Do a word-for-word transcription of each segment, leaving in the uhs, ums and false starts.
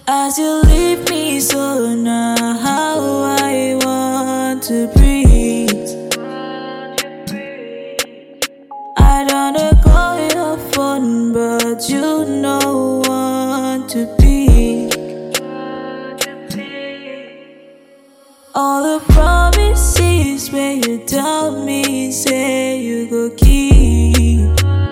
As you leave me, so now how I want to breathe. I don't know call your phone, but you know want to be. All the promises where you tell me, say you go keep.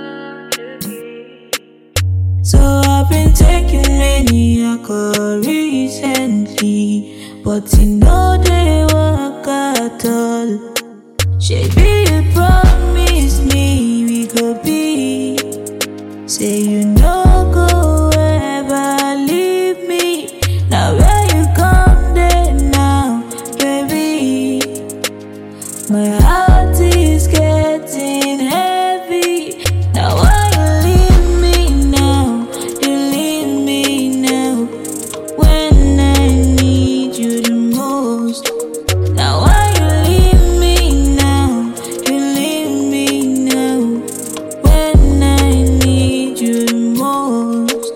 So I've been taking many alcohol recently, but you know they work at all. Baby, you promised me we could be. Say you no go ever leave me. Now where you come there now, baby? My heart is getting heavy. Now why you leave me now? You leave me now when I need you the most. Now why you leave me now? You leave me now when I need you the most.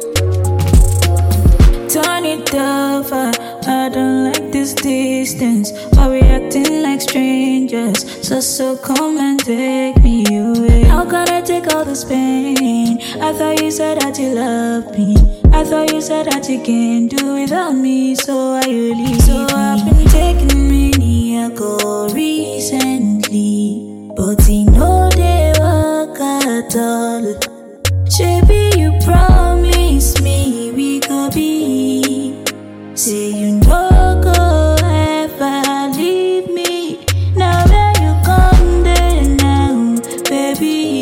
Turn it over, I don't like this distance. Why we acting like strangers? So, so come and take me away. How can I take all this pain? I thought you said that you loved me. I thought you said that you can't do without me. So why you leave So me? I've been taking many alcohol recently, but you know they work at all. Baby, you promised me we could be. Say you no go ever leave me. Now where you come there now, baby?